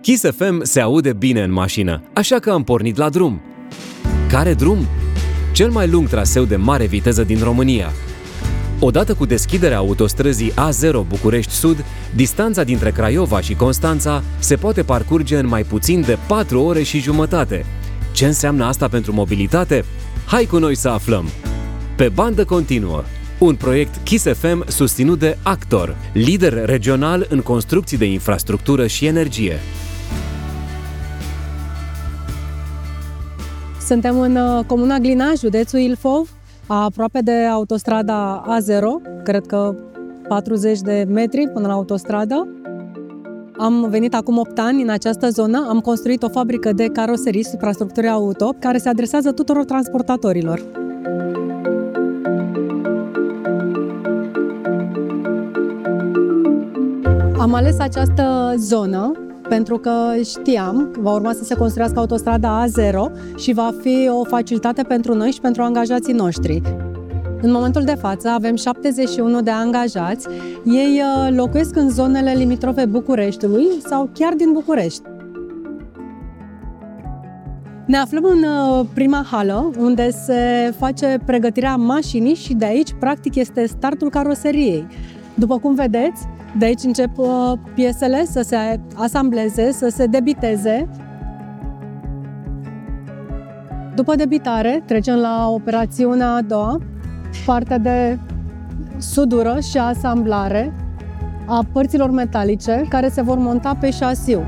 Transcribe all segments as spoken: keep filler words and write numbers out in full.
Kiss F M se aude bine în mașină, așa că am pornit la drum. Care drum? Cel mai lung traseu de mare viteză din România. Odată cu deschiderea autostrăzii A zero București Sud, distanța dintre Craiova și Constanța se poate parcurge în mai puțin de patru ore și jumătate. Ce înseamnă asta pentru mobilitate? Hai cu noi să aflăm! Pe bandă continuă, un proiect Kiss F M susținut de Actor, lider regional în construcții de infrastructură și energie. Suntem în comuna Glina, județul Ilfov, aproape de autostrada A zero, cred că patruzeci de metri până la autostradă. Am venit acum opt ani în această zonă, am construit o fabrică de caroserii și infrastructuri auto care se adresează tuturor transportatorilor. Am ales această zonă pentru că știam că va urma să se construiască autostrada A zero și va fi o facilitate pentru noi și pentru angajații noștri. În momentul de față avem șaptezeci și unu de angajați. Ei locuiesc în zonele limitrofe Bucureștiului sau chiar din București. Ne aflăm în prima hală, unde se face pregătirea mașinii și de aici, practic, este startul caroseriei. După cum vedeți, de aici încep piesele să se asambleze, să se debiteze. După debitare, trecem la operațiunea a doua, partea de sudură și asamblare a părților metalice care se vor monta pe șasiu.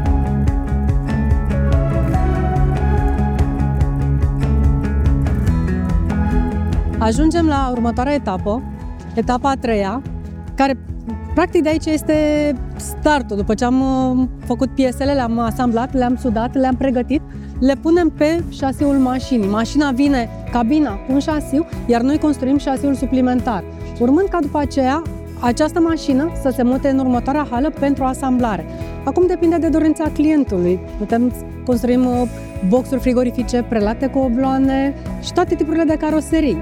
Ajungem la următoarea etapă, etapa a treia, care practic de aici este startul. După ce am făcut piesele, le-am asamblat, le-am sudat, le-am pregătit, le punem pe șasiul mașinii. Mașina vine, cabina, cu un șasiu, iar noi construim șasiul suplimentar. Urmând ca după aceea, această mașină să se mute în următoarea hală pentru asamblare. Acum depinde de dorința clientului. Putem construim boxuri frigorifice prelate cu obloane și toate tipurile de caroserii.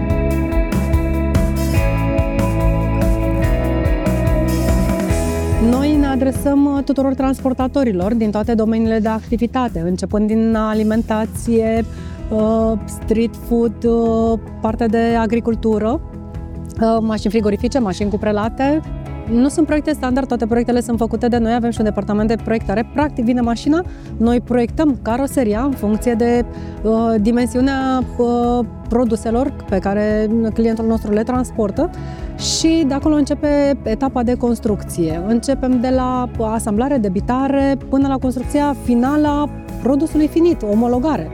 Noi ne adresăm tuturor transportatorilor din toate domeniile de activitate, începând din alimentație, street food, partea de agricultură, mașini frigorifice, mașini cu prelate. Nu sunt proiecte standard, toate proiectele sunt făcute de noi, avem și un departament de proiectare. Practic vine mașina, noi proiectăm caroseria în funcție de uh, dimensiunea uh, produselor pe care clientul nostru le transportă și de acolo începe etapa de construcție. Începem de la asamblare, debitare, până la construcția finală a produsului finit, omologare.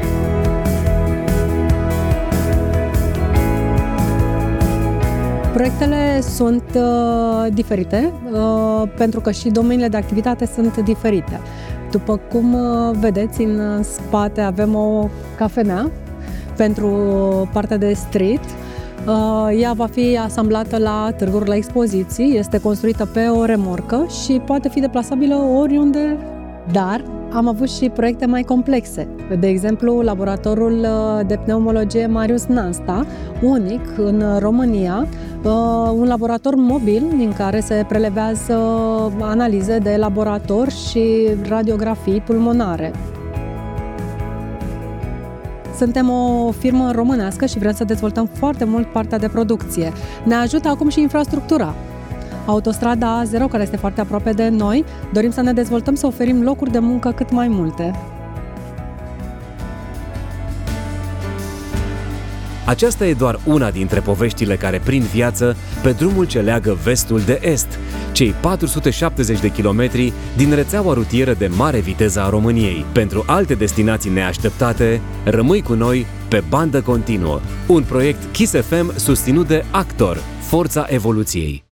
Proiectele sunt uh, diferite, uh, pentru că și domeniile de activitate sunt diferite. După cum uh, vedeți, în spate avem o cafenea pentru partea de street. Uh, ea va fi asamblată la târguri, la expoziții, este construită pe o remorcă și poate fi deplasabilă oriunde, dar am avut și proiecte mai complexe. De exemplu, laboratorul de pneumologie Marius Nasta, unic în România, un laborator mobil din care se prelevează analize de laborator și radiografii pulmonare. Suntem o firmă românească și vrem să dezvoltăm foarte mult partea de producție. Ne ajută acum și infrastructura. Autostrada A zero, care este foarte aproape de noi, dorim să ne dezvoltăm, să oferim locuri de muncă cât mai multe. Aceasta e doar una dintre poveștile care prind viață pe drumul ce leagă vestul de est, cei patru sute șaptezeci de kilometri din rețeaua rutieră de mare viteză a României. Pentru alte destinații neașteptate, rămâi cu noi pe bandă continuă. Un proiect Kiss F M susținut de Actor, forța evoluției.